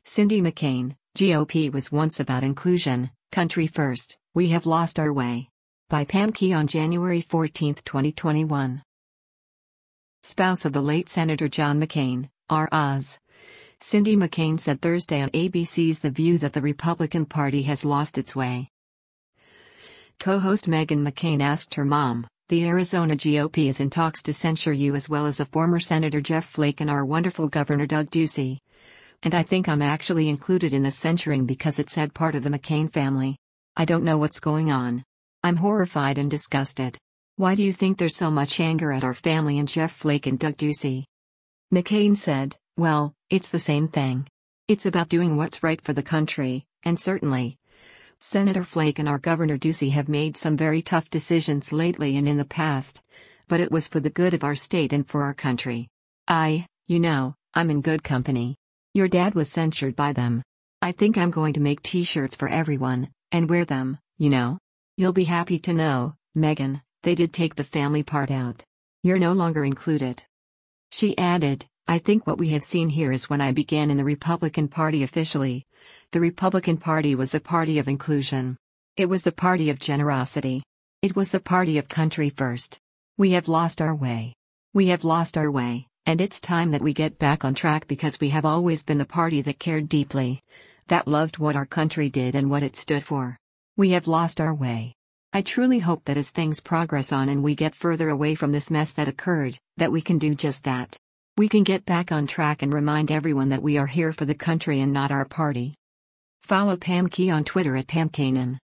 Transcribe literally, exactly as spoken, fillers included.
Cindy McCain, G O P was once about inclusion, country first, we have lost our way. By Pam Key on January fourteenth, twenty twenty-one. Spouse of the late Senator John McCain, R. Oz. Cindy McCain said Thursday on A B C's The View that the Republican Party has lost its way. Co-host Meghan McCain asked her mom, "The Arizona G O P is in talks to censure you as well as a former Senator Jeff Flake and our wonderful Governor Doug Ducey. And I think I'm actually included in the censuring because it said part of the McCain family. I don't know what's going on. I'm horrified and disgusted. Why do you think there's so much anger at our family and Jeff Flake and Doug Ducey?" McCain said, "Well, it's the same thing. It's about doing what's right for the country, and certainly, Senator Flake and our Governor Ducey have made some very tough decisions lately and in the past, but it was for the good of our state and for our country. I, you know, I'm in good company. Your dad was censured by them. I think I'm going to make t-shirts for everyone, and wear them, you know. You'll be happy to know, Meghan, they did take the family part out. You're no longer included." She added, "I think what we have seen here is when I began in the Republican Party officially. The Republican Party was the party of inclusion. It was the party of generosity. It was the party of country first. We have lost our way. We have lost our way, and it's time that we get back on track because we have always been the party that cared deeply, that loved what our country did and what it stood for. We have lost our way. I truly hope that as things progress on and we get further away from this mess that occurred, that we can do just that. We can get back on track and remind everyone that we are here for the country and not our party." Follow Pam Key on Twitter at Pam Kanan.